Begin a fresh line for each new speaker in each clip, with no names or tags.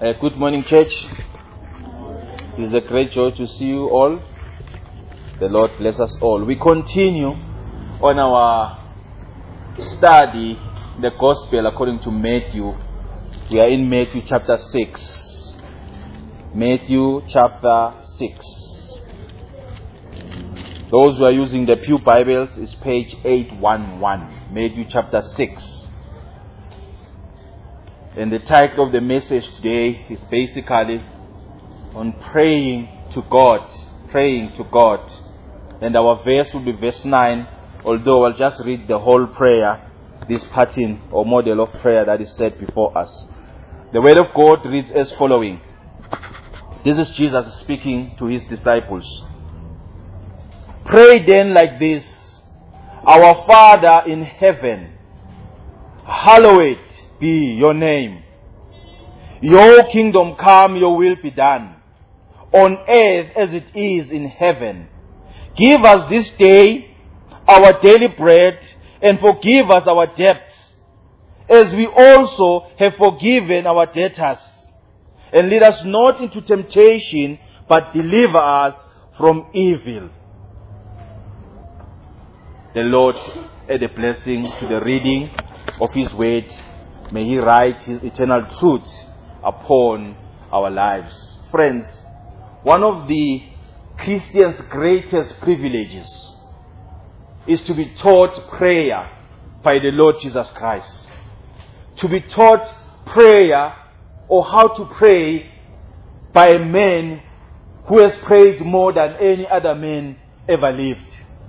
Good morning, church. It is a great joy to see you all. The Lord bless us all. We continue on our study, the Gospel according to Matthew. We are in Matthew chapter 6. Matthew chapter 6. Those who are using the Pew Bibles is page 811. Matthew chapter 6. And the title of the message today is basically on praying to God. Praying to God. And our verse will be verse 9. Although I'll just read the whole prayer, this pattern or model of prayer that is set before us. The word of God reads as following. This is Jesus speaking to his disciples. Pray then like this. Our Father in heaven, hallowed be your name. Your kingdom come, your will be done, on earth as it is in heaven. Give us this day our daily bread, and forgive us our debts, as we also have forgiven our debtors. And lead us not into temptation, but deliver us from evil. The Lord add a blessing to the reading of His word. May He write His eternal truth upon our lives. Friends, one of the Christian's greatest privileges is to be taught prayer by the Lord Jesus Christ. To be taught prayer or how to pray by a man who has prayed more than any other man ever lived.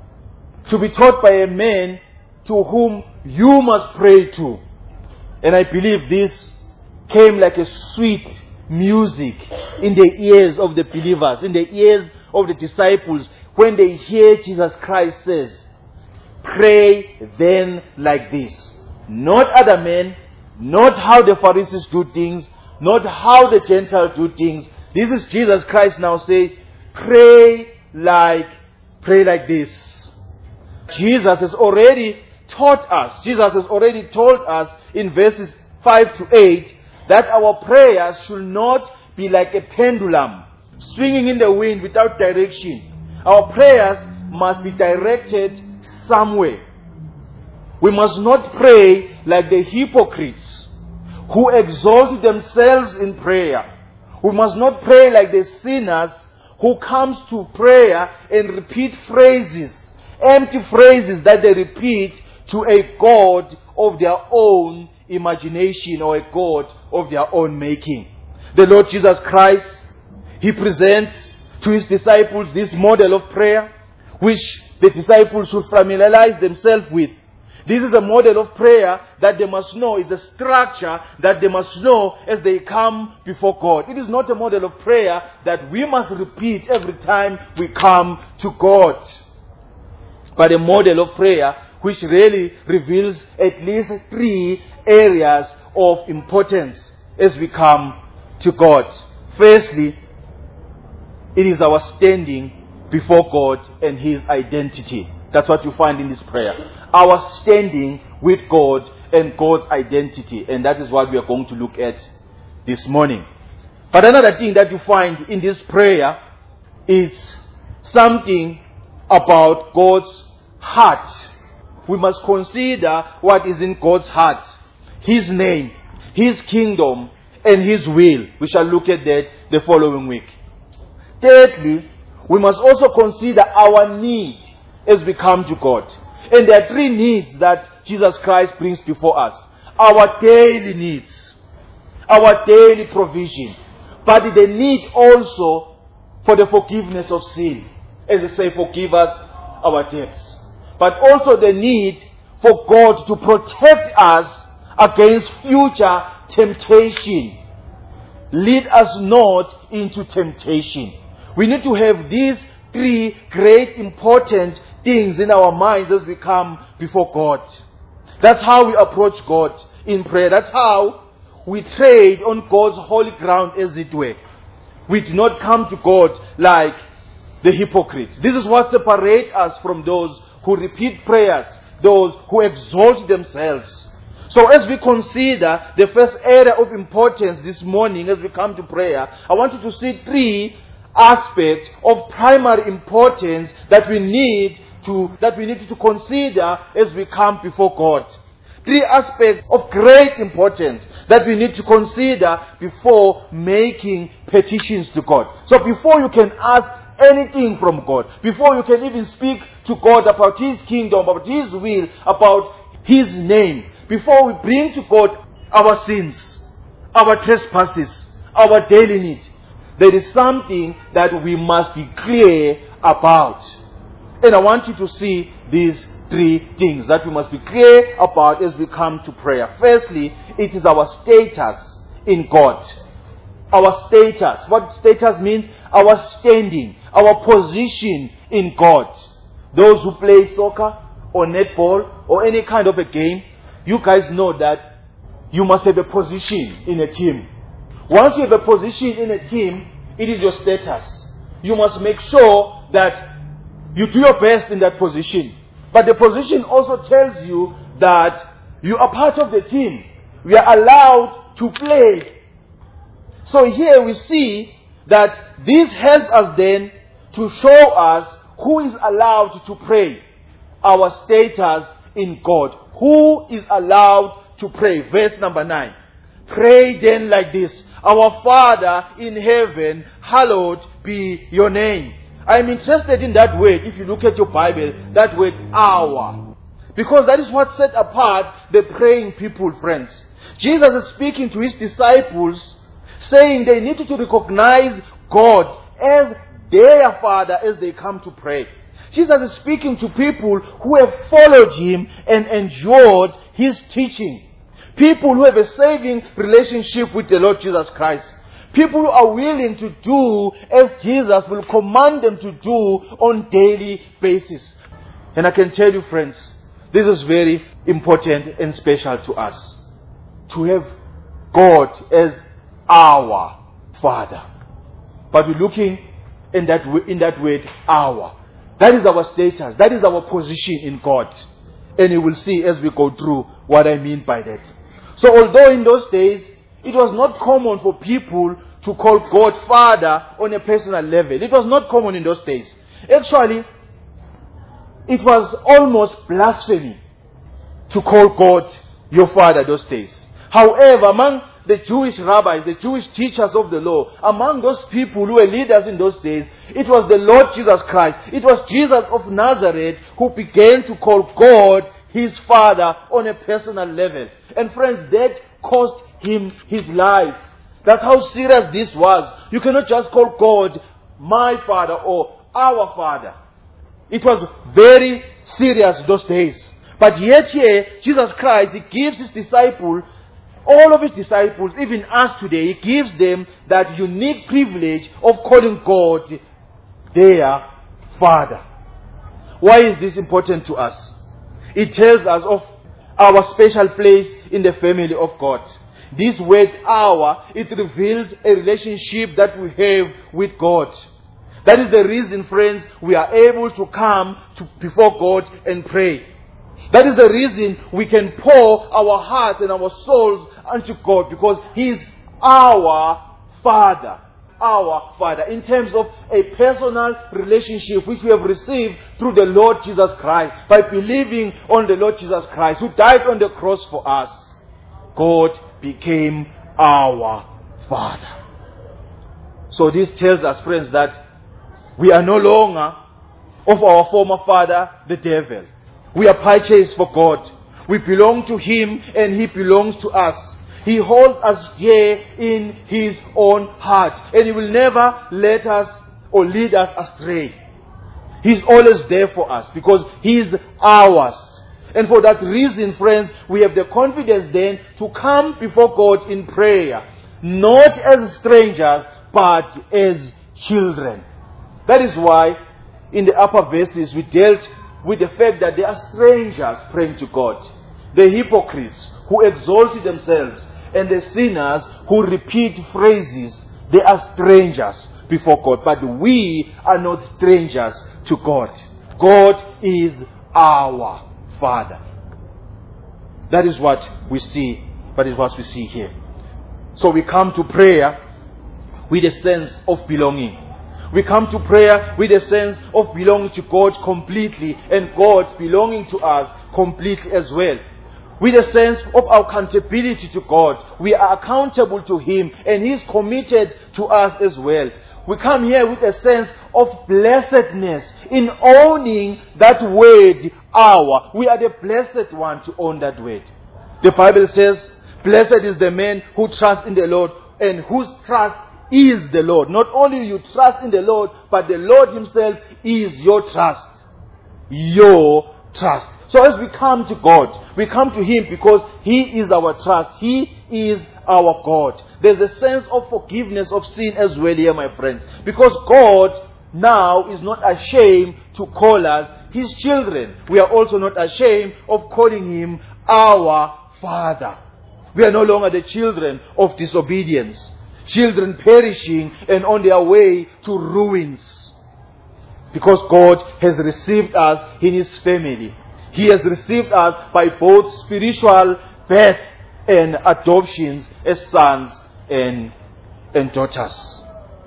To be taught by a man to whom you must pray to. And I believe this came like a sweet music in the ears of the believers, in the ears of the disciples, when they hear Jesus Christ says, pray then like this. Not other men, not how the Pharisees do things, not how the Gentiles do things. This is Jesus Christ now saying, pray like this. Jesus has already taught us, Jesus has already told us in verses 5 to 8 that our prayers should not be like a pendulum swinging in the wind without direction. Our prayers must be directed somewhere. We must not pray like the hypocrites who exalt themselves in prayer. We must not pray like the sinners who comes to prayer and repeat phrases, empty phrases that they repeat to a God of their own imagination or a God of their own making. The Lord Jesus Christ, He presents to His disciples this model of prayer which the disciples should familiarize themselves with. This is a model of prayer that they must know. It's a structure that they must know as they come before God. It is not a model of prayer that we must repeat every time we come to God, but a model of prayer which really reveals at least 3 areas of importance as we come to God. Firstly, it is our standing before God and His identity. That's what you find in this prayer. Our standing with God and God's identity. And that is what we are going to look at this morning. But another thing that you find in this prayer is something about God's heart. We must consider what is in God's heart. His name, His kingdom, and His will. We shall look at that the following week. Thirdly, we must also consider our need as we come to God. And there are 3 needs that Jesus Christ brings before us. Our daily needs, our daily provision, but the need also for the forgiveness of sin. As I say, forgive us our debts. But also the need for God to protect us against future temptation. Lead us not into temptation. We need to have these 3 great important things in our minds as we come before God. That's how we approach God in prayer. That's how we trade on God's holy ground, as it were. We do not come to God like the hypocrites. This is what separates us from those who repeat prayers, those who exalt themselves. So as we consider the first area of importance this morning as we come to prayer, I want you to see three aspects of primary importance that we need to consider as we come before God. Three aspects of great importance that we need to consider before making petitions to God. So before you can ask anything from God, before you can even speak to God about His kingdom, about His will, about His name, before we bring to God our sins, our trespasses, our daily needs, there is something that we must be clear about. And I want you to see these three things that we must be clear about as we come to prayer. Firstly, it is our status in God. Our status. What status means? Our standing, our position in God. Those who play soccer or netball or any kind of a game, you guys know that you must have a position in a team. Once you have a position in a team, it is your status. You must make sure that you do your best in that position. But the position also tells you that you are part of the team. We are allowed to play. So here we see that this helps us then to show us who is allowed to pray. Our status in God. Who is allowed to pray? Verse number 9. Pray then like this. Our Father in heaven, hallowed be your name. I'm interested in that word. If you look at your Bible, that word our. Because that is what set apart the praying people, friends. Jesus is speaking to His disciples, saying they needed to recognize God as their Father as they come to pray. Jesus is speaking to people who have followed Him and endured His teaching. People who have a saving relationship with the Lord Jesus Christ. People who are willing to do as Jesus will command them to do on daily basis. And I can tell you, friends, this is very important and special to us. To have God as our Father. But we're looking in that word, our. That is our status. That is our position in God. And you will see as we go through what I mean by that. So although in those days, it was not common for people to call God Father on a personal level. It was not common in those days. Actually, it was almost blasphemy to call God your Father those days. However, among the Jewish rabbis, the Jewish teachers of the law, among those people who were leaders in those days, it was the Lord Jesus Christ. It was Jesus of Nazareth who began to call God His Father on a personal level. And friends, that cost Him His life. That's how serious this was. You cannot just call God my Father or our Father. It was very serious those days. But yet here, Jesus Christ, He gives His disciples, all of His disciples, even us today, He gives them that unique privilege of calling God their Father. Why is this important to us? It tells us of our special place in the family of God. This word our, it reveals a relationship that we have with God. That is the reason, friends, we are able to come before God and pray. That is the reason we can pour our hearts and our souls unto God, because He is our Father. Our Father. In terms of a personal relationship which we have received through the Lord Jesus Christ. By believing on the Lord Jesus Christ who died on the cross for us. God became our Father. So this tells us, friends, that we are no longer of our former father, the devil. We are purchased for God. We belong to Him and He belongs to us. He holds us dear in His own heart. And He will never let us or lead us astray. He's always there for us because He is ours. And for that reason, friends, we have the confidence then to come before God in prayer. Not as strangers, but as children. That is why in the upper verses we dealt with the fact that there are strangers praying to God. The hypocrites who exalt themselves and the sinners who repeat phrases, they are strangers before God. But we are not strangers to God. God is our Father. That is what we see. But it's what we see here. So we come to prayer with a sense of belonging. We come to prayer with a sense of belonging to God completely, and God belonging to us completely as well. With a sense of our accountability to God. We are accountable to Him, and He is committed to us as well. We come here with a sense of blessedness in owning that word, our. We are the blessed one to own that word. The Bible says, blessed is the man who trusts in the Lord and whose trust is the Lord. Not only you trust in the Lord, but the Lord Himself is your trust. Your trust. So as we come to God, we come to Him because He is our trust. He is our God. There's a sense of forgiveness of sin as well here, my friends. Because God now is not ashamed to call us His children. We are also not ashamed of calling Him our Father. We are no longer the children of disobedience. Children perishing and on their way to ruins. Because God has received us in His family. He has received us by both spiritual birth and adoptions as sons and daughters.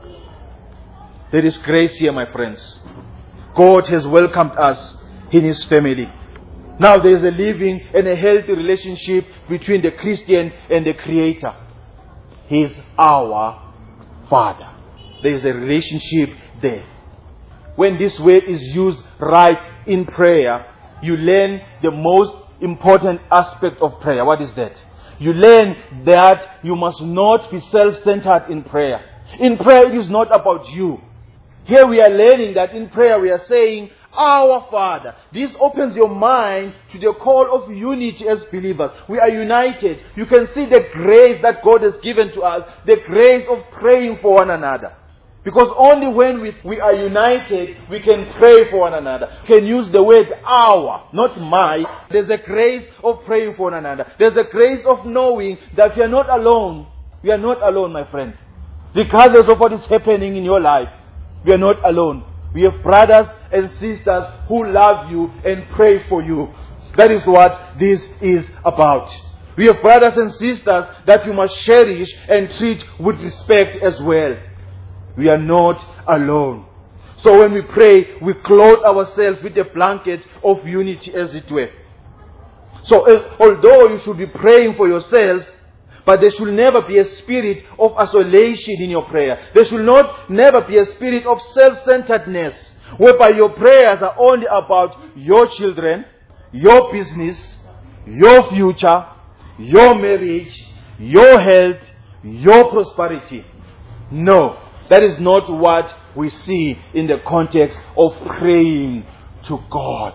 There is grace here, my friends. God has welcomed us in His family. Now there is a living and a healthy relationship between the Christian and the Creator. He is our Father. There is a relationship there. When this word is used right in prayer, you learn the most important aspect of prayer. What is that? You learn that you must not be self-centered in prayer. In prayer, it is not about you. Here we are learning that in prayer we are saying, our Father. This opens your mind to the call of unity as believers. We are united. You can see the grace that God has given to us, the grace of praying for one another. Because only when we are united, we can pray for one another. We can use the word our, not my. There's a grace of praying for one another. There's a grace of knowing that we are not alone. We are not alone, my friend. Regardless of what is happening in your life, we are not alone. We have brothers and sisters who love you and pray for you. That is what this is about. We have brothers and sisters that you must cherish and treat with respect as well. We are not alone. So when we pray, we clothe ourselves with a blanket of unity, as it were. So although you should be praying for yourself, but there should never be a spirit of isolation in your prayer. There should never be a spirit of self-centeredness, whereby your prayers are only about your children, your business, your future, your marriage, your health, your prosperity. No. That is not what we see in the context of praying to God.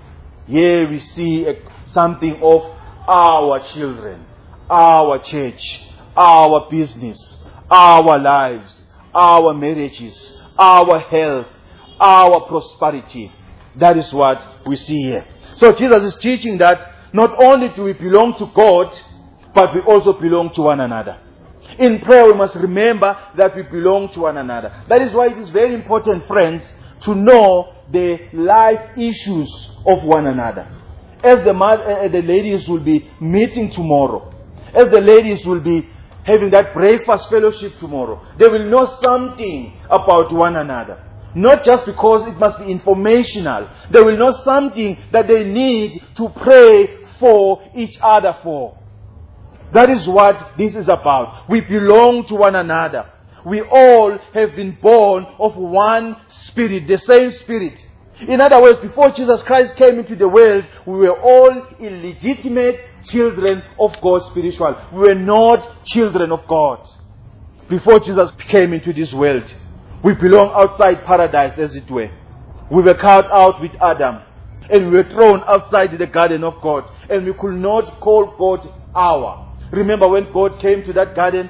Here we see something of our children, our church, our business, our lives, our marriages, our health, our prosperity. That is what we see here. So Jesus is teaching that not only do we belong to God, but we also belong to one another. In prayer, we must remember that we belong to one another. That is why it is very important, friends, to know the life issues of one another. As the ladies will be meeting tomorrow, as the ladies will be having that breakfast fellowship tomorrow, they will know something about one another. Not just because it must be informational. They will know something that they need to pray for each other for. That is what this is about. We belong to one another. We all have been born of one spirit, the same spirit. In other words, before Jesus Christ came into the world, we were all illegitimate children of God spiritual. We were not children of God. Before Jesus came into this world, we belong outside paradise, as it were. We were cut out with Adam. And we were thrown outside the garden of God. And we could not call God our. Remember when God came to that garden,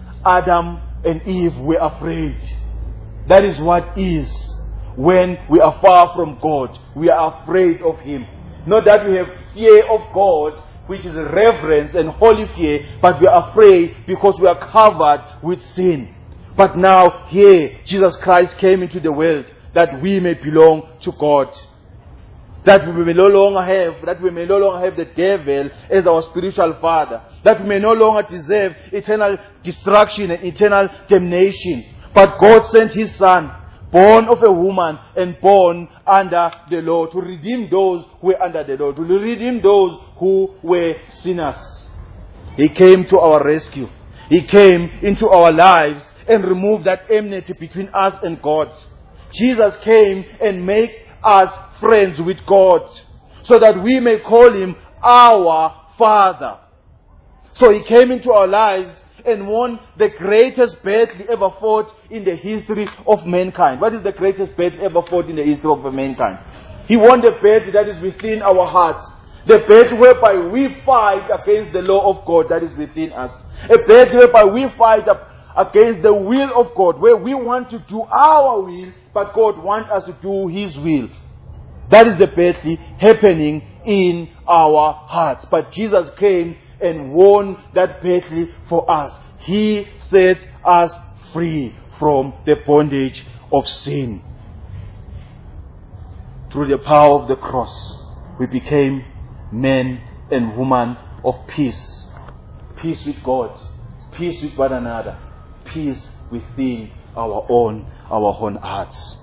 Adam and Eve were afraid. That is what is when we are far from God. We are afraid of Him. Not that we have fear of God, which is reverence and holy fear, but we are afraid because we are covered with sin. But now here, Jesus Christ came into the world that we may belong to God. That we may no longer have the devil as our spiritual father. That we may no longer deserve eternal destruction and eternal damnation. But God sent His Son, born of a woman and born under the law, to redeem those who were under the law, to redeem those who were sinners. He came to our rescue. He came into our lives and removed that enmity between us and God. Jesus came and made us friends with God, so that we may call Him our Father. So He came into our lives and won the greatest battle ever fought in the history of mankind. What is the greatest battle ever fought in the history of mankind? He won the battle that is within our hearts. The battle whereby we fight against the law of God that is within us. A battle whereby we fight against the will of God, where we want to do our will, but God wants us to do His will. That is the battle happening in our hearts. But Jesus came and won that battle for us. He set us free from the bondage of sin. Through the power of the cross, we became men and women of peace. Peace with God, peace with one another, peace within our own hearts.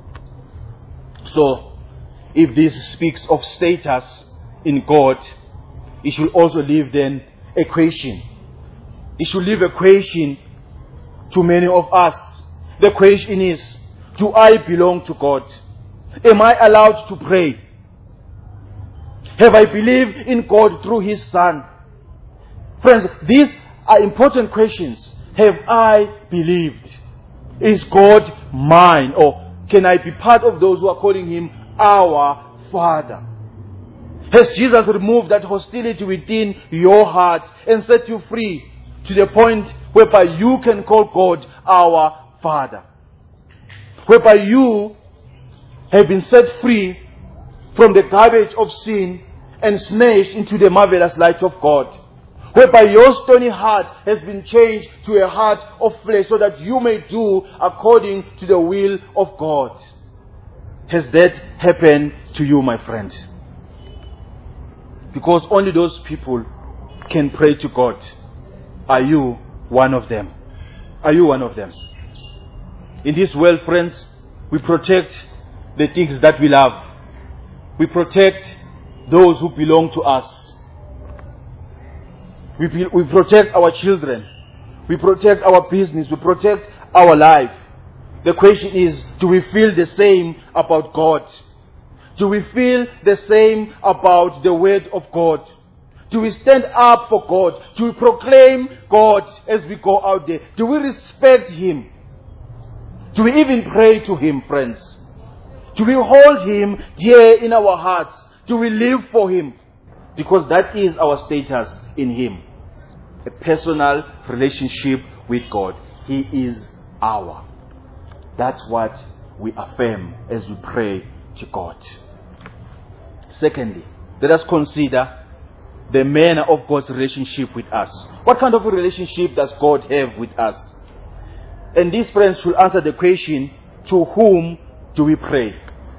So, if this speaks of status in God, it should also leave then a question. It should leave a question to many of us. The question is, do I belong to God? Am I allowed to pray? Have I believed in God through His Son? Friends, these are important questions. Have I believed? Is God mine? Or can I be part of those who are calling Him our Father? Has Jesus removed that hostility within your heart and set you free to the point whereby you can call God our Father? Whereby you have been set free from the garbage of sin and snatched into the marvelous light of God. Whereby your stony heart has been changed to a heart of flesh, so that you may do according to the will of God. Has that happened to you, my friend? Because only those people can pray to God. Are you one of them? Are you one of them? In this world, friends, we protect the things that we love. We protect those who belong to us. We protect our children. We protect our business. We protect our life. The question is, do we feel the same about God? Do we feel the same about the Word of God? Do we stand up for God? Do we proclaim God as we go out there? Do we respect Him? Do we even pray to Him, friends? Do we hold Him dear in our hearts? Do we live for Him? Because that is our status in Him. A personal relationship with God. He is our. That's what we affirm as we pray to God. Secondly, let us consider the manner of God's relationship with us. What kind of a relationship does God have with us? And these friends should answer the question, to whom do we pray?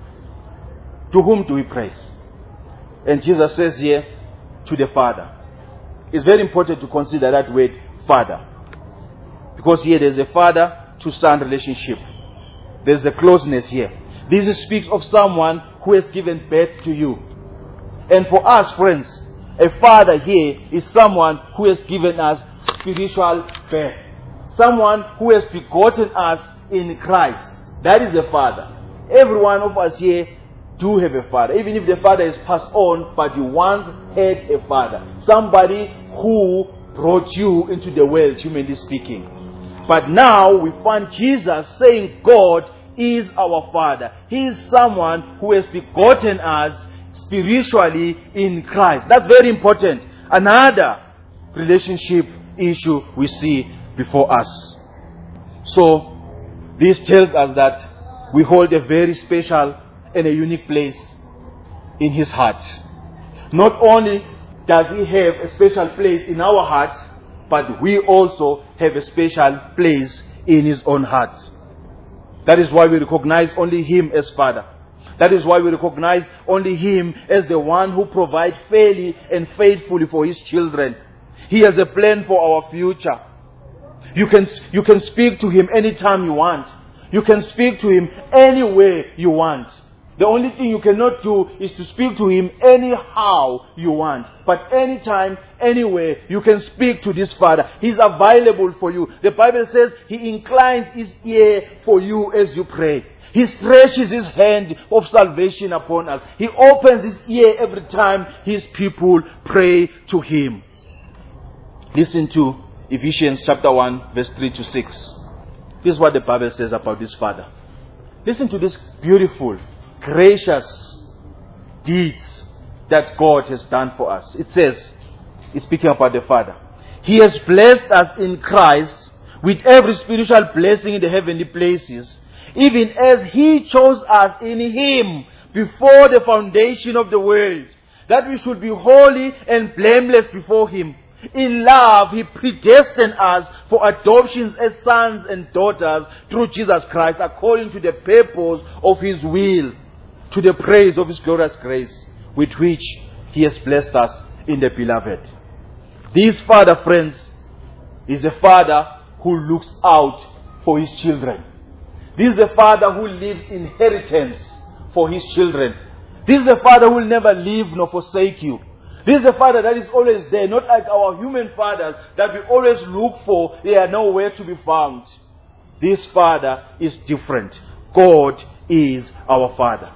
To whom do we pray? And Jesus says here, to the Father. It's very important to consider that word, Father. Because here there's a father to son relationship. There's a closeness here. This speaks of someone who has given birth to you. And for us, friends, a father here is someone who has given us spiritual birth. Someone who has begotten us in Christ. That is a father. Every one of us here do have a father. Even if the father is passed on, but you once had a father. Somebody who brought you into the world, humanly speaking. But now we find Jesus saying God is our Father. He is someone who has begotten us spiritually in Christ. That's very important. Another relationship issue we see before us. So, this tells us that we hold a very special and a unique place in His heart. Not only does He have a special place in our hearts, but we also have a special place in His own heart. That is why we recognize only Him as Father. That is why we recognize only Him as the one who provides fairly and faithfully for His children. He has a plan for our future. You can speak to Him anytime you want. You can speak to Him anywhere you want. The only thing you cannot do is to speak to Him anyhow you want. But anytime, anywhere, you can speak to this Father. He's available for you. The Bible says He inclines His ear for you as you pray. He stretches His hand of salvation upon us. He opens His ear every time His people pray to Him. Listen to Ephesians chapter 1, verse 3 to 6. This is what the Bible says about this Father. Listen to this beautiful, gracious deeds that God has done for us. It says, it's speaking about the Father. He has blessed us in Christ with every spiritual blessing in the heavenly places, even as He chose us in Him before the foundation of the world, that we should be holy and blameless before Him. In love, He predestined us for adoptions as sons and daughters through Jesus Christ, according to the purpose of His will, to the praise of His glorious grace, with which He has blessed us in the Beloved. This Father, friends, is a Father who looks out for His children. This is a Father who leaves inheritance for His children. This is a Father who will never leave nor forsake you. This is a Father that is always there, not like our human fathers that we always look for. They are nowhere to be found. This Father is different. God is our Father.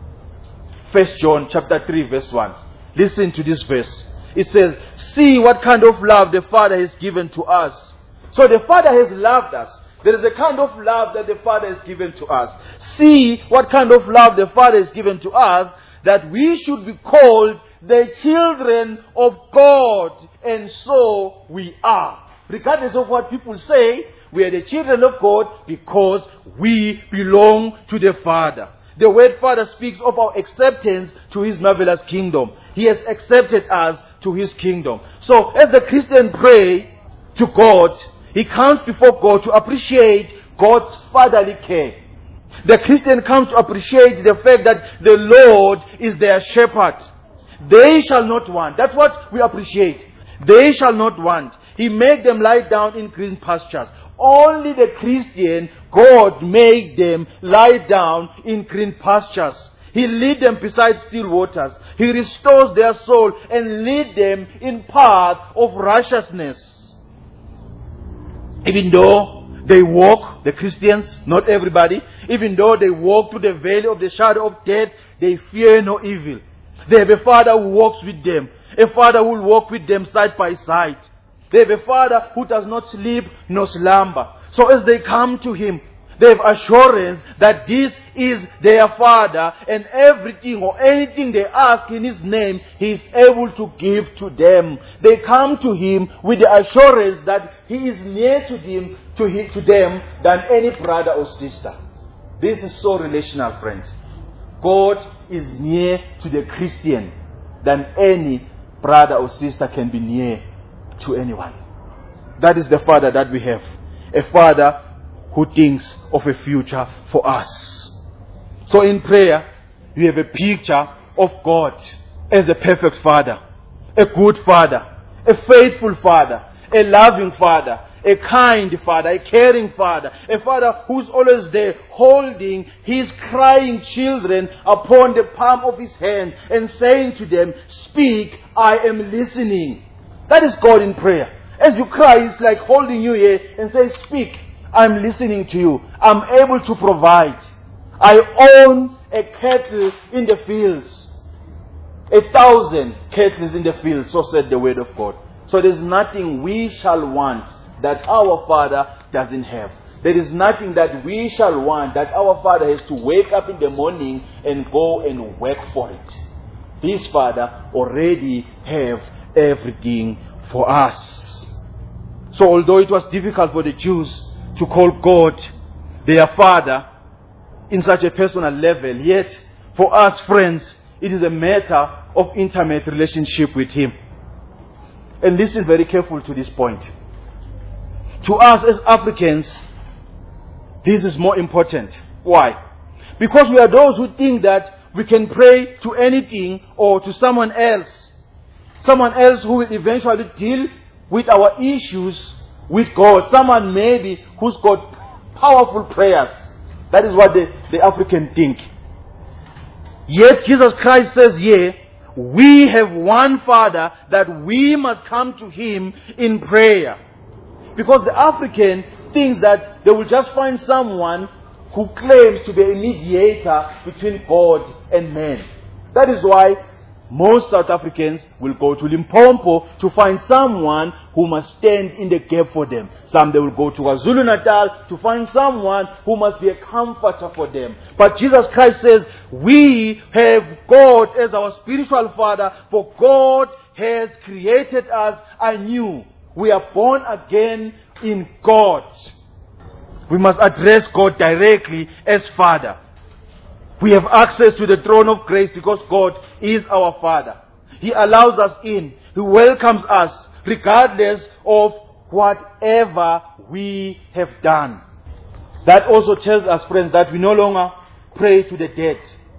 1 John chapter 3 verse 1. Listen to this verse. It says, see what kind of love the Father has given to us. So the Father has loved us. There is a kind of love that the Father has given to us. See what kind of love the Father has given to us, that we should be called the children of God, and so we are. Regardless of what people say, we are the children of God because we belong to the Father. The word Father speaks of our acceptance to His marvelous kingdom. He has accepted us to His kingdom. So as the Christian pray to God, he comes before God to appreciate God's fatherly care. The Christian comes to appreciate the fact that the Lord is their shepherd. They shall not want. That's what we appreciate. They shall not want. He made them lie down in green pastures. Only the Christian, God made them lie down in green pastures. He lead them beside still waters. He restores their soul and lead them in path of righteousness. Even though they walk, the Christians, not everybody, even though they walk through the valley of the shadow of death, they fear no evil. They have a Father who walks with them. A Father who will walk with them side by side. They have a Father who does not sleep nor slumber. So as they come to Him, they have assurance that this is their Father, and everything or anything they ask in His name, He is able to give to them. They come to Him with the assurance that He is near to them than any brother or sister. This is so relational, friends. God is near to the Christian than any brother or sister can be near to anyone. That is the Father that we have. A Father who thinks of a future for us. So in prayer, we have a picture of God as a perfect Father, a good Father, a faithful Father, a loving Father, a kind Father, a caring Father, a Father who's always there holding His crying children upon the palm of His hand and saying to them, speak, I am listening. That is God in prayer. As you cry, it's like holding you here and say, speak, I'm listening to you. I'm able to provide. I own a cattle in the fields. 1,000 cattle in the fields, so said the word of God. So there's nothing we shall want that our Father doesn't have. There is nothing that we shall want that our Father has to wake up in the morning and go and work for it. This Father already have everything for us. So although it was difficult for the Jews to call God their Father in such a personal level, yet for us, friends, it is a matter of intimate relationship with Him. And listen very carefully to this point. To us as Africans, this is more important. Why? Because we are those who think that we can pray to anything or to someone else. Someone else who will eventually deal with our issues with God. Someone maybe who's got powerful prayers. That is what the African think. Yet Jesus Christ says here, we have one Father that we must come to Him in prayer. Because the African thinks that they will just find someone who claims to be a mediator between God and man. That is why most South Africans will go to Limpopo to find someone who must stand in the gap for them. Some they will go to KwaZulu-Natal to find someone who must be a comforter for them. But Jesus Christ says, we have God as our spiritual Father, for God has created us anew. We are born again in God. We must address God directly as Father. We have access to the throne of grace because God is our Father. He allows us in. He welcomes us regardless of whatever we have done. That also tells us, friends, that we no longer pray to the dead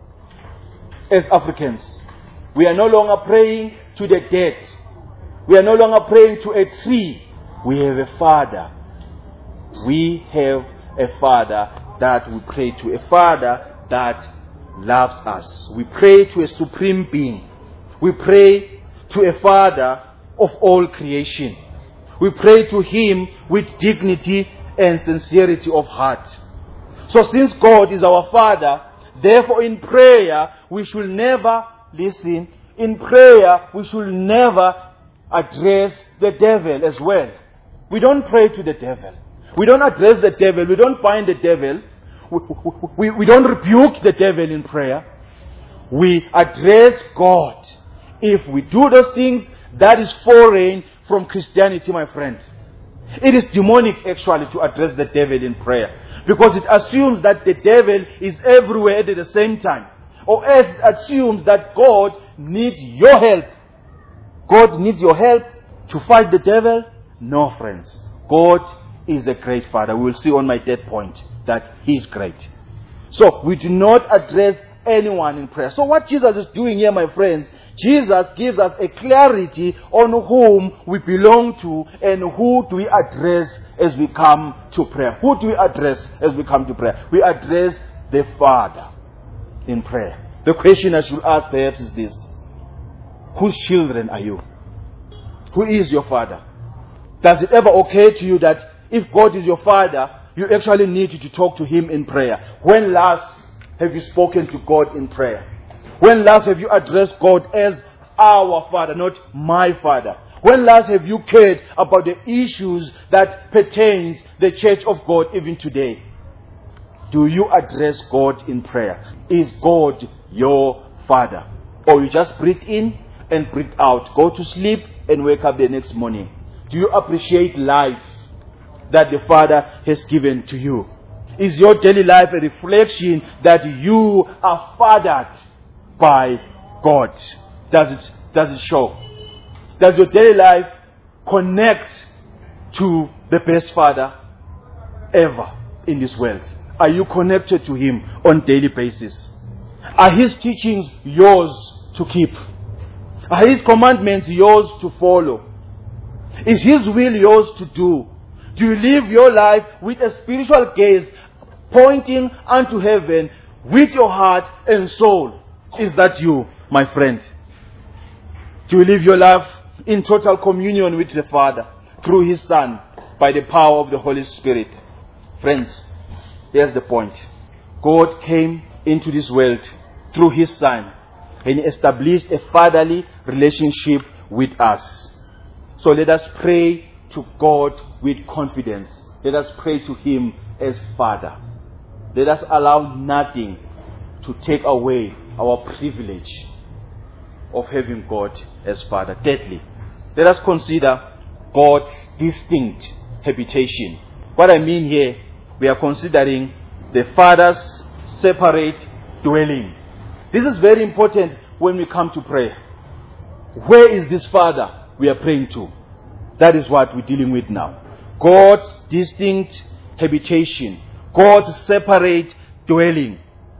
as Africans. We are no longer praying to the dead. We are no longer praying to a tree. We have a Father. We have a Father that we pray to. A Father that loves us. We pray to a supreme being. We pray to a Father of all creation. We pray to Him with dignity and sincerity of heart. So since God is our Father, therefore in prayer we should never listen. In prayer we should never address the devil as well. We don't pray to the devil. We don't address the devil. We don't bind the devil. We don't rebuke the devil in prayer. We address God. If we do those things, that is foreign from Christianity, my friend. It is demonic actually to address the devil in prayer, because it assumes that the devil is everywhere at the same time, or else it assumes that God needs your help. God needs your help to fight the devil? No, friends. God is a great Father. We will see on my third point that He is great. So we do not address anyone in prayer. So what Jesus is doing here, my friends, Jesus gives us a clarity on whom we belong to and who do we address as we come to prayer. Who do we address as we come to prayer? We address the Father in prayer. The question I should ask perhaps is this: whose children are you? Who is your Father? Does it ever occur to you that if God is your Father, you actually need to talk to Him in prayer? When last have you spoken to God in prayer? When last have you addressed God as our Father, not my Father? When last have you cared about the issues that pertains the church of God even today? Do you address God in prayer? Is God your Father? Or you just breathe in and breathe out, go to sleep and wake up the next morning? Do you appreciate life that the Father has given to you? Is your daily life a reflection that you are fathered by God? Does it show? Does your daily life connect to the best Father ever in this world? Are you connected to Him on a daily basis? Are His teachings yours to keep? Are His commandments yours to follow? Is His will yours to do? Do you live your life with a spiritual gaze pointing unto heaven with your heart and soul? Is that you, my friend? Do you live your life in total communion with the Father through His Son by the power of the Holy Spirit? Friends, here's the point. God came into this world through His Son and established a fatherly relationship with us. So let us pray to God with confidence. Let us pray to Him as Father. Let us allow nothing to take away our privilege of having God as Father. Thirdly, let us consider God's distinct habitation. What I mean here, we are considering the Father's separate dwelling. This is very important when we come to prayer. Where is this Father we are praying to? That is what we're dealing with now. God's distinct habitation. God's separate dwelling.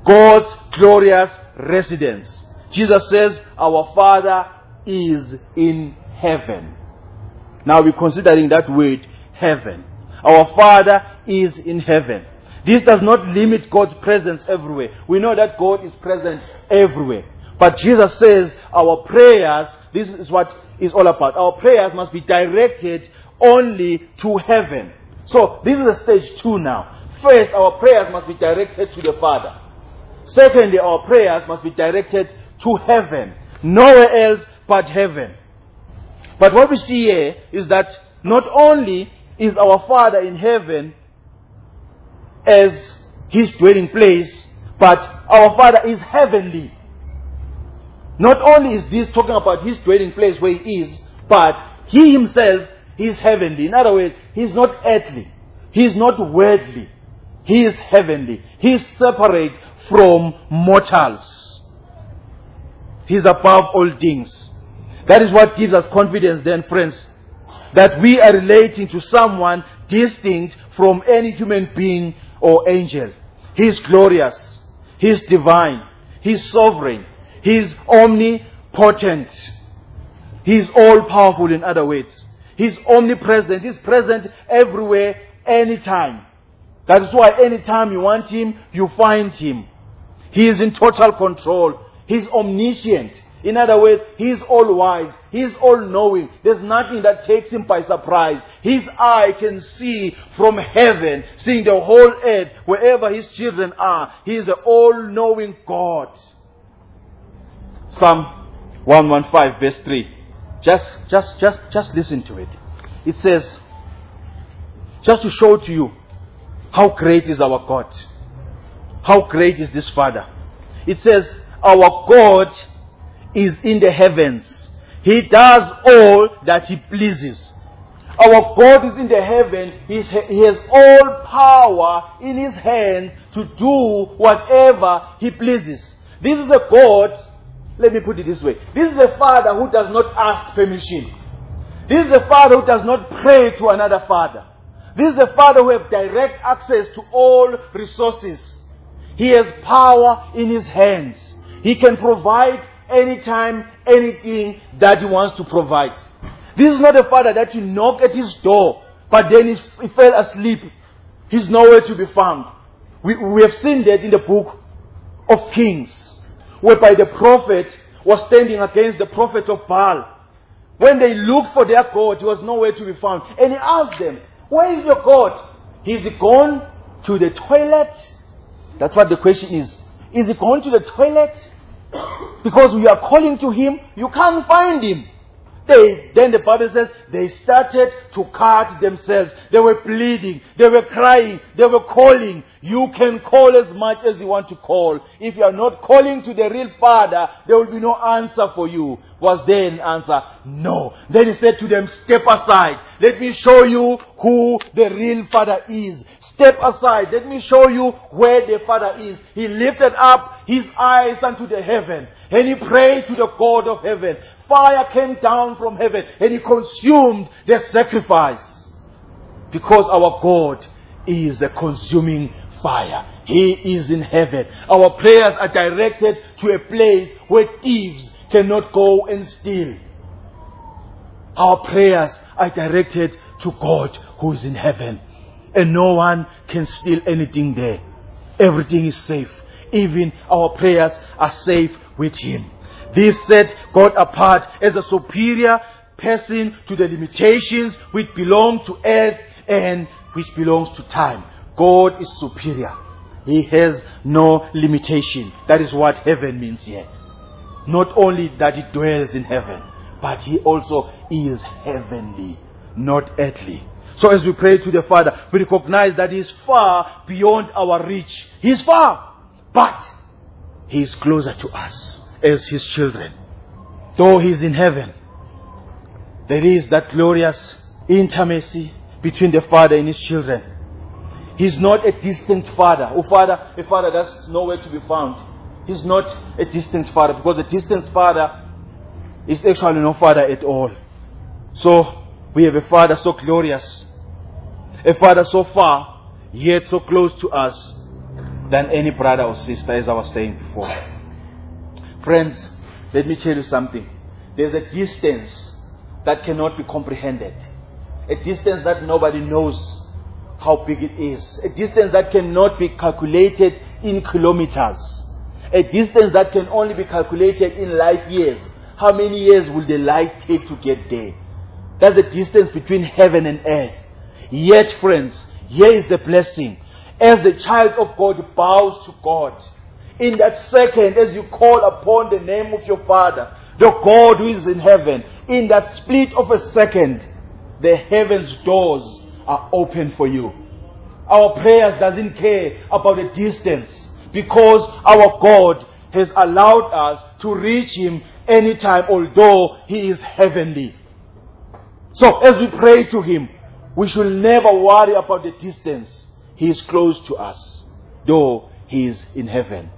God's glorious residence. Jesus says, our Father is in heaven. Now we're considering that word, heaven. Our Father is in heaven. This does not limit God's presence everywhere. We know that God is present everywhere. But Jesus says our prayers, this is what it's all about. Our prayers must be directed only to heaven. So this is the stage 2 now. First, our prayers must be directed to the Father. Secondly, our prayers must be directed to heaven. Nowhere else but heaven. But what we see here is that not only is our Father in heaven as His dwelling place, but our Father is heavenly. Not only is this talking about His dwelling place where He is, but He Himself is heavenly. In other words, He is not earthly. He is not worldly. He is heavenly. He is separate from mortals. He is above all things. That is what gives us confidence then, friends, that we are relating to someone distinct from any human being or angel. He is glorious. He is divine. He is sovereign. He is omnipotent. He is all-powerful, in other words. He is omnipresent. He is present everywhere, anytime. That is why anytime you want Him, you find Him. He is in total control. He is omniscient. In other words, He is all-wise. He is all-knowing. There's nothing that takes Him by surprise. His eye can see from heaven, seeing the whole earth, wherever His children are. He is an all-knowing God. Psalm 115 verse 3. Just listen to it. It says, just to show to you how great is our God. How great is this Father. It says, our God is in the heavens. He does all that He pleases. Our God is in the heaven. He has all power in His hands to do whatever He pleases. This is a God, let me put it this way. This is a Father who does not ask permission. This is a Father who does not pray to another Father. This is a Father who has direct access to all resources. He has power in His hands. He can provide anytime, anything that He wants to provide. This is not a Father that you knock at His door, but then he fell asleep. He's nowhere to be found. We have seen that in the book of Kings, whereby the prophet was standing against the prophet of Baal. When they looked for their God, He was nowhere to be found. And He asked them, where is your God? Is He gone to the toilet? That's what the question is. Is He gone to the toilet? Because we are calling to Him, you can't find Him. Then the Bible says they started to cut themselves. They were bleeding. They were crying. They were calling. You can call as much as you want to call. If you are not calling to the real Father, there will be no answer for you. Was there an answer? No. Then He said to them, step aside. Let me show you who the real Father is. Step aside. Let me show you where the Father is. He lifted up His eyes unto the heaven, and He prayed to the God of heaven. Fire came down from heaven, and He consumed the sacrifice. Because our God is a consuming fire. He is in heaven. Our prayers are directed to a place where thieves cannot go and steal. Our prayers are directed to God who is in heaven. And no one can steal anything there. Everything is safe. Even our prayers are safe with Him. This set God apart as a superior person to the limitations which belong to earth and which belongs to time. God is superior. He has no limitation. That is what heaven means here. Not only that He dwells in heaven, but He also is heavenly, not earthly. So as we pray to the Father, we recognize that He is far beyond our reach. He is far, but He is closer to us as His children. Though He is in heaven, there is that glorious intimacy between the Father and His children. He is not a distant Father. A Father that's nowhere to be found. He's not a distant Father, because a distant Father is actually no Father at all. So we have a Father so glorious, a Father so far, yet so close to us. than any brother or sister, as I was saying before. Friends, let me tell you something. There's a distance that cannot be comprehended. A distance that nobody knows how big it is. A distance that cannot be calculated in kilometers. A distance that can only be calculated in light years. How many years will the light take to get there? That's the distance between heaven and earth. Yet, friends, here is the blessing. As the child of God bows to God, in that second, as you call upon the name of your Father, the God who is in heaven, in that split of a second, the heavens doors are open for you. Our prayers doesn't care about the distance, because our God has allowed us to reach Him anytime, although He is heavenly. So as we pray to Him, we should never worry about the distance. He is close to us, though He is in heaven.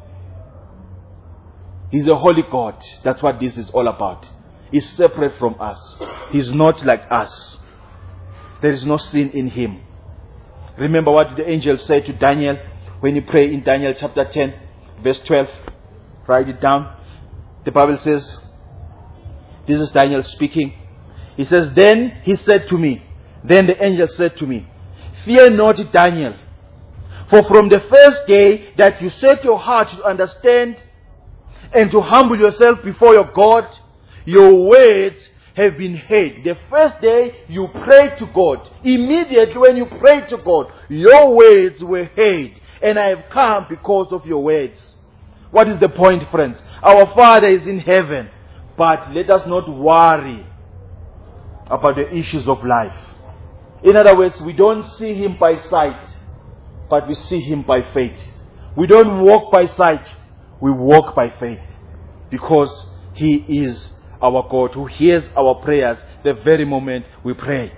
He's a holy God. That's what this is all about. He's separate from us. He's not like us. There is no sin in Him. Remember what the angel said to Daniel when he prayed in Daniel chapter 10, verse 12. Write it down. The Bible says, this is Daniel speaking. He says, then the angel said to me, fear not, Daniel, for from the first day that you set your heart to understand and to humble yourself before your God, your words have been heard. The first day you prayed to God, immediately when you prayed to God, your words were heard, and I have come because of your words. What is the point, friends? Our Father is in heaven, but let us not worry about the issues of life. In other words, we don't see Him by sight, but we see Him by faith. We don't walk by sight, we walk by faith, because He is our God who hears our prayers the very moment we pray.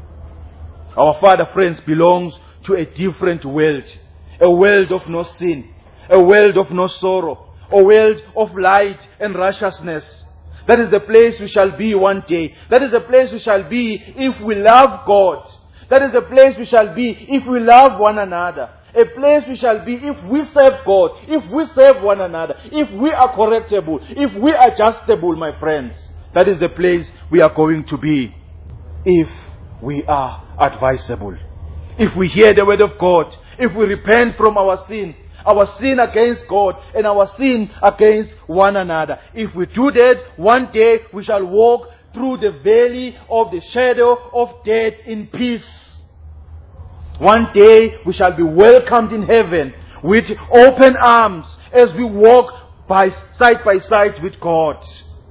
Our Father, friends, belongs to a different world, a world of no sin, a world of no sorrow, a world of light and righteousness. That is the place we shall be one day. That is the place we shall be if we love God. That is the place we shall be if we love one another. A place we shall be if we serve God, if we serve one another, if we are correctable, if we are adjustable, my friends. That is the place we are going to be if we are advisable. If we hear the word of God, if we repent from our sin against God and our sin against one another. If we do that, one day we shall walk through the valley of the shadow of death in peace. One day we shall be welcomed in heaven with open arms as we walk side by side with God.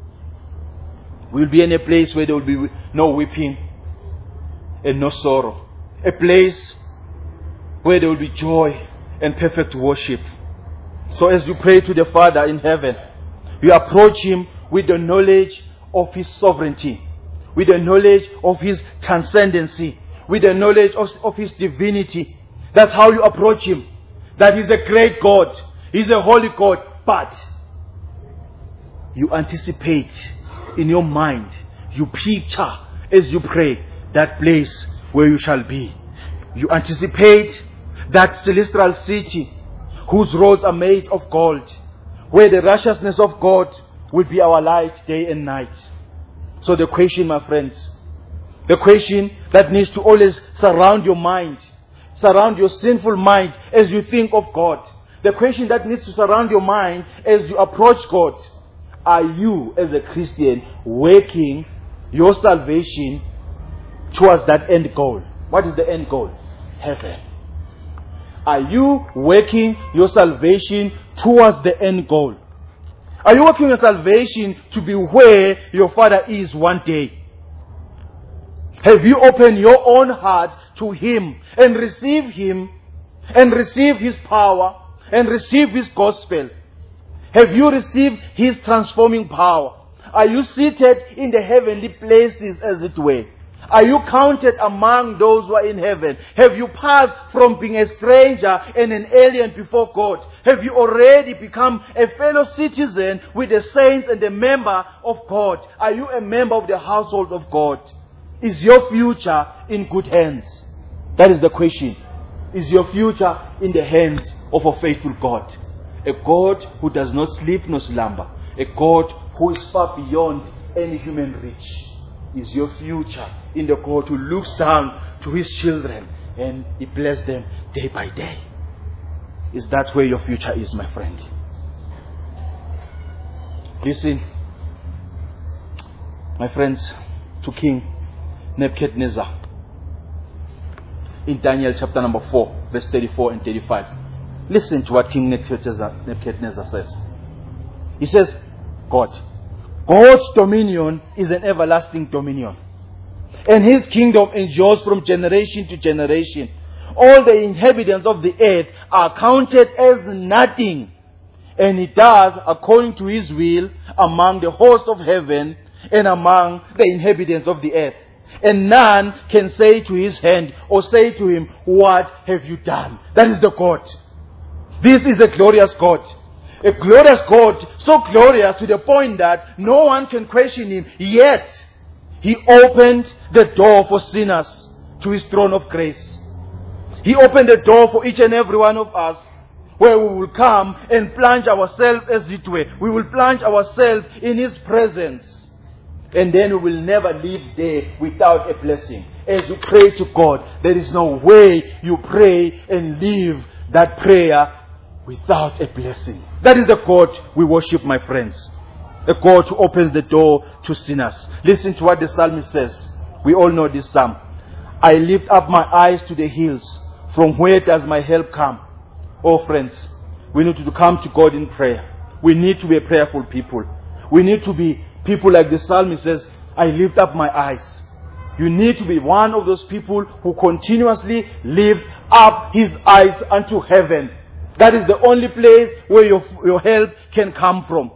We'll be in a place where there will be no weeping and no sorrow. A place where there will be joy and perfect worship. So as you pray to the Father in heaven, you approach Him with the knowledge of His sovereignty, with the knowledge of His transcendency, with the knowledge of His divinity. That's how you approach Him. That He's a great God. He's a holy God. But you anticipate in your mind, you picture as you pray that place where you shall be. You anticipate that celestial city whose roads are made of gold, where the righteousness of God will be our light day and night. So the question, my friends, the question that needs to always surround your mind, surround your sinful mind as you think of God. The question that needs to surround your mind as you approach God. Are you, as a Christian, working your salvation towards that end goal? What is the end goal? Heaven. Are you working your salvation towards the end goal? Are you working your salvation to be where your Father is one day? Have you opened your own heart to Him and receive Him and receive His power and receive His gospel? Have you received His transforming power? Are you seated in the heavenly places, as it were? Are you counted among those who are in heaven? Have you passed from being a stranger and an alien before God? Have you already become a fellow citizen with the saints and a member of God? Are you a member of the household of God? Is your future in good hands? That is the question. Is your future in the hands of a faithful God. A God who does not sleep nor slumber. A God who is far beyond any human reach. Is your future in the God who looks down to his children and he blesses them day by day. Is that where your future is, my friend? Listen, my friends, to King Nebuchadnezzar. In Daniel chapter number 4, verse 34 and 35. Listen to what King Nebuchadnezzar says. He says, God's dominion is an everlasting dominion, and his kingdom endures from generation to generation. All the inhabitants of the earth are counted as nothing, and he does according to his will among the host of heaven and among the inhabitants of the earth. And none can say to his hand or say to him, what have you done? That is the God. This is a glorious God. A glorious God, so glorious to the point that no one can question him. Yet, he opened the door for sinners to his throne of grace. He opened the door for each and every one of us, where we will come and plunge ourselves, as it were. We will plunge ourselves in his presence. And then we will never leave there without a blessing. As you pray to God, there is no way you pray and leave that prayer without a blessing. That is the God we worship, my friends. A God who opens the door to sinners. Listen to what the psalmist says. We all know this psalm. I lift up my eyes to the hills. From where does my help come? Oh friends, we need to come to God in prayer. We need to be a prayerful people. We need to be people like the psalmist says, I lift up my eyes. You need to be one of those people who continuously lift up his eyes unto heaven. That is the only place where your help can come from.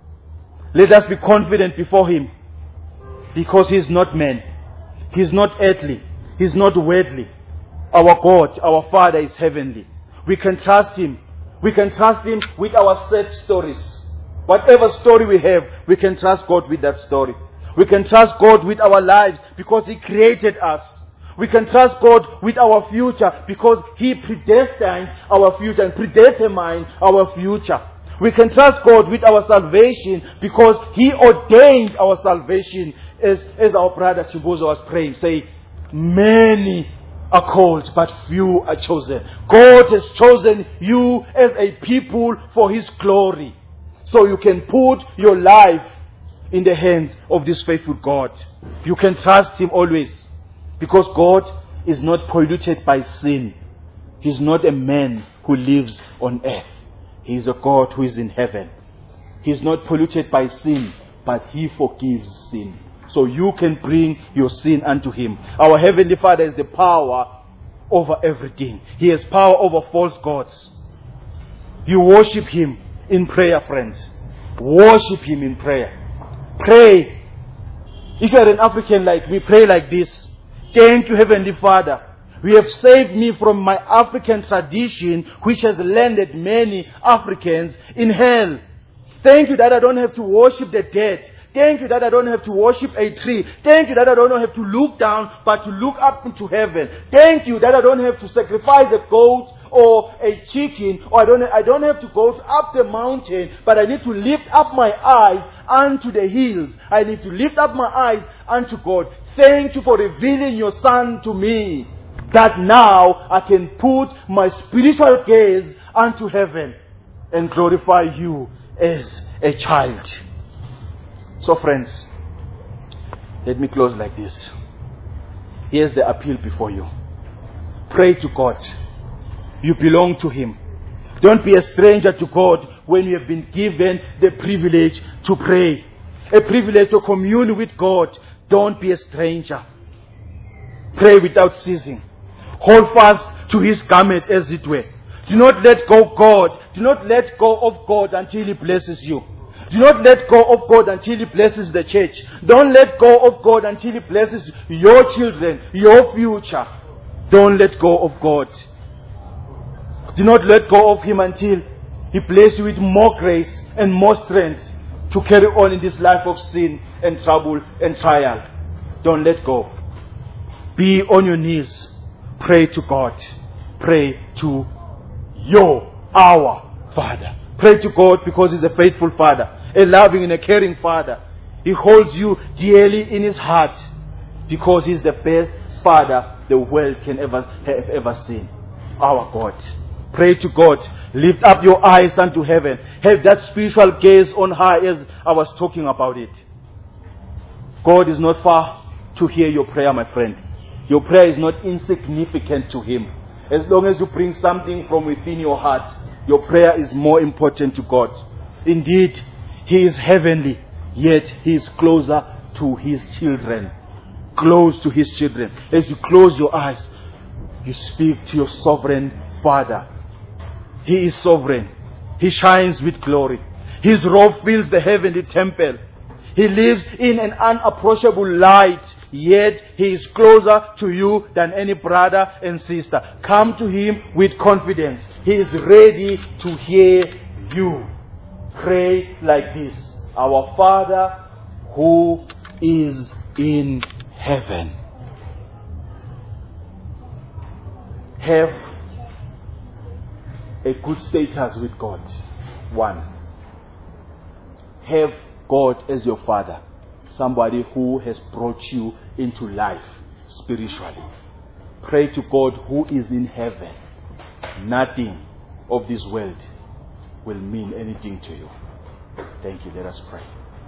Let us be confident before him, because he is not man. He is not earthly. He is not worldly. Our God, our Father is heavenly. We can trust him. We can trust him with our sad stories. Whatever story we have, we can trust God with that story. We can trust God with our lives because he created us. We can trust God with our future because he predestined our future and predetermined our future. We can trust God with our salvation because he ordained our salvation, as our brother Chibozo was praying, say, many are called, but few are chosen. God has chosen you as a people for his glory. So you can put your life in the hands of this faithful God. You can trust him always, because God is not polluted by sin. He's not a man who lives on earth. He is a God who is in heaven. He's not polluted by sin, but he forgives sin. So you can bring your sin unto him. Our Heavenly Father has the power over everything. He has power over false gods. You worship him in prayer, friends. Worship him in prayer. Pray. If you are an African like me, pray like this. Thank you, Heavenly Father. You have saved me from my African tradition, which has landed many Africans in hell. Thank you that I don't have to worship the dead. Thank you that I don't have to worship a tree. Thank you that I don't have to look down, but to look up into heaven. Thank you that I don't have to sacrifice a goat or a chicken, or I don't have to go up the mountain, but I need to lift up my eyes unto the hills. I need to lift up my eyes unto God. Thank you for revealing your Son to me, that now I can put my spiritual gaze unto heaven and glorify you as a child. So friends, let me close like this. Here's the appeal before you. Pray to God. You belong to him. Don't be a stranger to God when you have been given the privilege to pray, a privilege to commune with God. Don't be a stranger. Pray without ceasing. Hold fast to his garment, as it were. Do not let go of God. Do not let go of God until he blesses you. Do not let go of God until he blesses the church. Don't let go of God until he blesses your children, your future. Don't let go of God. Do not let go of him until he blesses you with more grace and more strength to carry on in this life of sin and trouble and trial. Don't let go. Be on your knees. Pray to God. Pray to your Our Father. Pray to God because He's a faithful Father, a loving and a caring Father. He holds you dearly in His heart because He's the best Father the world can have ever seen. Our God. Pray to God. Lift up your eyes unto heaven. Have that spiritual gaze on high as I was talking about it. God is not far to hear your prayer, my friend. Your prayer is not insignificant to Him. As long as you bring something from within your heart, your prayer is more important to God. Indeed, He is heavenly, yet He is closer to His children. Close to His children. As you close your eyes, you speak to your sovereign Father. He is sovereign. He shines with glory. His robe fills the heavenly temple. He lives in an unapproachable light, yet He is closer to you than any brother and sister. Come to Him with confidence. He is ready to hear you. Pray like this. Our Father who is in heaven. Have a good status with God. 1. Have God as your Father. Somebody who has brought you into life spiritually. Pray to God who is in heaven. Nothing of this world will mean anything to you. Thank you. Let us pray.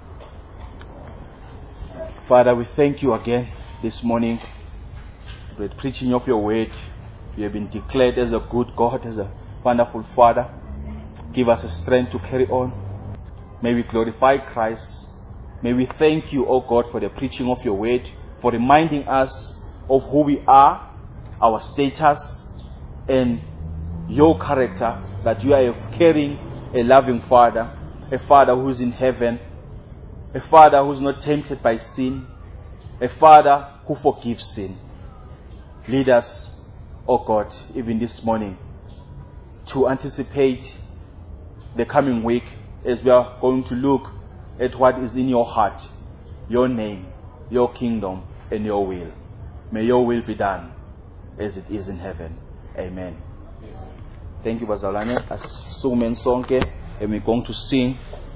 Father, we thank you again this morning for the preaching of your word. You have been declared as a good God, as a wonderful Father. Give us the strength to carry on. May we glorify Christ. May we thank you, O God, for the preaching of your word, for reminding us of who we are, our status, and your character, that you are a caring, a loving Father, a Father who is in heaven, a Father who is not tempted by sin, a Father who forgives sin. Lead us, O God, even this morning, to anticipate the coming week as we are going to look at what is in your heart, your name, your kingdom, and your will. May your will be done as it is in heaven. Amen. Thank you, Bazalwane. As so many songs, and we're going to sing